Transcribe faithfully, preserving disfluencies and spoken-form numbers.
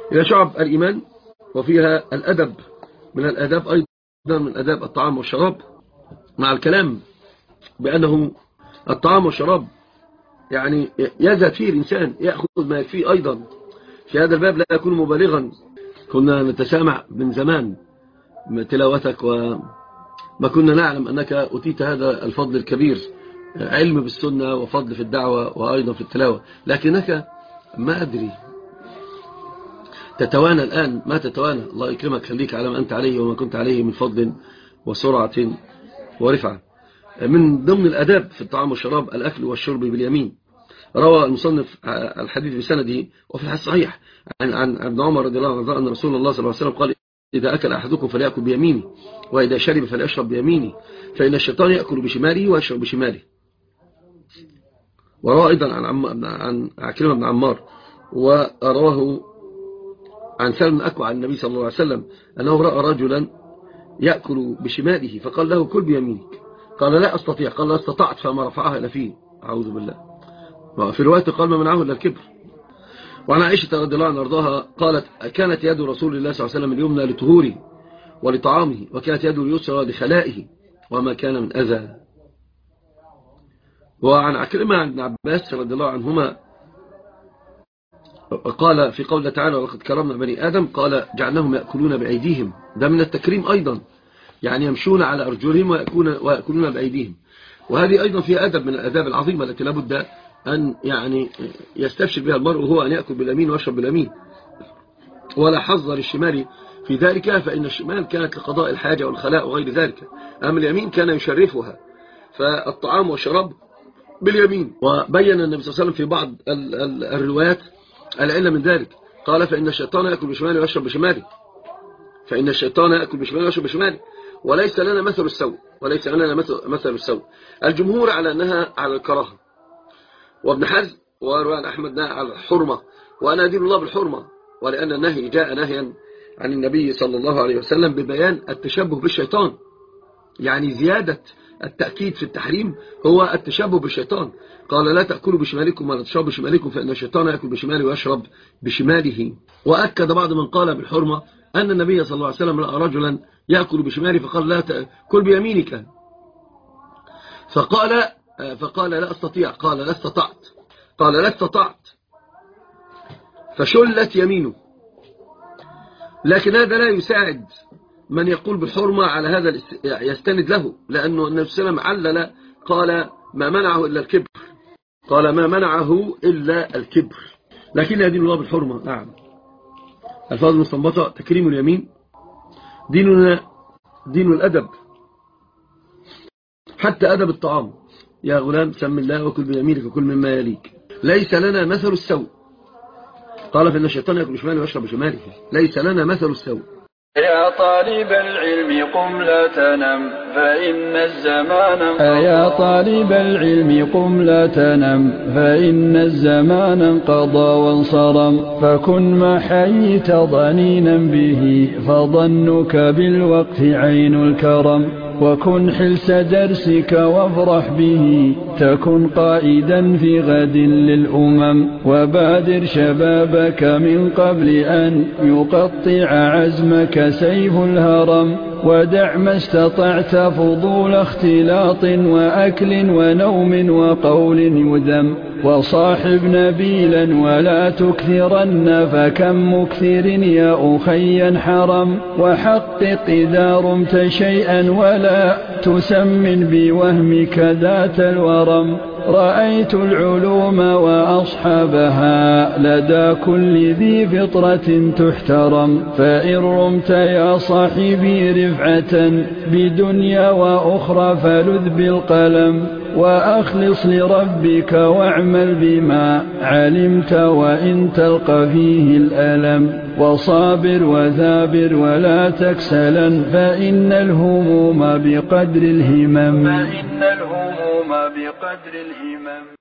إلى شعب الإيمان، وفيها الأدب من الأداب أيضا من أداب الطعام والشراب، مع الكلام بأنه الطعام والشراب يعني يزهد فيه الإنسان، يأخذ ما يكفيه أيضا. في هذا الباب لا يكون مبالغا. كنا نتسامع من زمان تلاوتك، وما كنا نعلم أنك أتيت هذا الفضل الكبير، علم بالسنة وفضل في الدعوة وأيضا في التلاوة، لكنك ما أدري تتوانى الآن. ما تتوانى، الله يكرمك، خليك على ما أنت عليه وما كنت عليه من فضل وسرعة ورفعة. من ضمن الأداب في الطعام والشراب الأكل والشرب باليمين. روى المصنف الحديث بسنده وفي الحديث صحيح عن عن ابن عمر رضي الله عنه أن رسول الله صلى الله عليه وسلم قال: إذا أكل أحدكم فليأكل بيمينه، وإذا شرب فليشرب بيمينه، فإن الشيطان يأكل بشماله ويشرب بشماله. وروى أيضا عن عم عن عكرمة بن عمار، ورواه عن سلم بن أكوع عن النبي صلى الله عليه وسلم أنه رأى رجلا يأكل بشماله فقال له: كل بيمينك. قال: لا أستطيع. قال: لا استطعت، فما رفعها إلى فيه. أعوذ بالله. وفي رواية قال: ما منعه إلا الكبر. وعن عائشة رضي الله عنها أرضاها قالت: كانت يد رسول الله صلى الله عليه وسلم اليمنى لطهوره ولطعامه، وكانت يده اليسرى لخلائه وما كان من أذى. وعن عكرمة عن ابن عباس رضي الله عنهما قال في قوله تعالى: ولقد كرمنا بني آدم، قال: جعلناهم يأكلون بأيديهم. ده من التكريم أيضا، يعني يمشون على أرجلهم ويأكلون بأيديهم. وهذه أيضا فيها أدب من الأداب العظيمة التي لابد أن يعني يستبشر بها المرء، وهو أن يأكل باليمين ويشرب باليمين، ولا حظ للشمال في ذلك، فإن الشمال كانت لقضاء الحاجة والخلاء وغير ذلك، أما اليمين كان يشرفها. فالطعام والشراب باليمين. وبين النبي صلى الله عليه وسلم في بعض الروايات العلة من ذلك، قال: فإن الشيطان يأكل بشماله ويشرب بشماله، فإن الشيطان يأكل بشماله ويشرب بشماله، وليس لنا مثل السوء، وليس لنا مثل السوء. الجمهور على أنها على الكراهة، وابن حزم وروان أحمد على الحرمة، وأنا أدين الله بالحرمة، ولأن النهي جاء نهيا عن النبي صلى الله عليه وسلم ببيان التشبه بالشيطان، يعني زيادة التأكيد في التحريم هو التشبه بالشيطان. قال: لا تأكلوا بشمالكم ولا تشربوا بشمالكم، فإن الشيطان يأكل بشماله ويشرب بشماله. وأكد بعض من قال بالحرمة أن النبي صلى الله عليه وسلم رأى رجلا يأكل بشماله فقال: لا تأكل بيمينك، فقال فقال لا أستطيع. قال: لا استطعت. قال: لا استطعت، فشلت يمينه. لكن هذا لا يساعد من يقول بالحرمة على هذا يستند له، لأنه النبي صلى الله عليه وسلم علل قال: ما منعه إلا الكبر. قال: ما منعه إلا الكبر. لكن يدين الله بالحرمة. نعم. الفاظ المستنبطة: تكريم اليمين. ديننا دين الأدب، حتى أدب الطعام. يا غلام سم الله وكل بيمينك وكل مما يليك. ليس لنا مثل السوء. قال: فإن الشيطان يأكل بشماله ويشرب بشماله. ليس لنا مثل السوء. يا طالب العلم قم لا تنم فإن الزمان انقضى. يا طالب العلم قم لا تنم فإن الزمان انقضى وانصرم، فكن ما حييت ضنينا به، فظنك بالوقت عين الكرم. وكن حلس درسك وافرح به، تكن قائدا في غد للأمم. وبادر شبابك من قبل أن يقطع عزمك سيف الهرم. ودع ما استطعت فضول اختلاط وأكل ونوم وقول يذم. وصاحب نبيلا ولا تكثرن، فكم مكثر يا أخي حرم. وحقق إذا رمت شيئا ولا تسمن بوهمك ذات الورم. رأيت العلوم وأصحابها لدى كل ذي فطرة تحترم. فإن رمت يا صاحبي رفعة بدنيا وأخرى فلذ بالقلم. وأخلص لربك واعمل بما علمت، وإن تلقى فيه الألم. وصابر وثابر ولا تكسلا، فإن الهموم بقدر الهمم. فإن الهموم بقدر الهمم.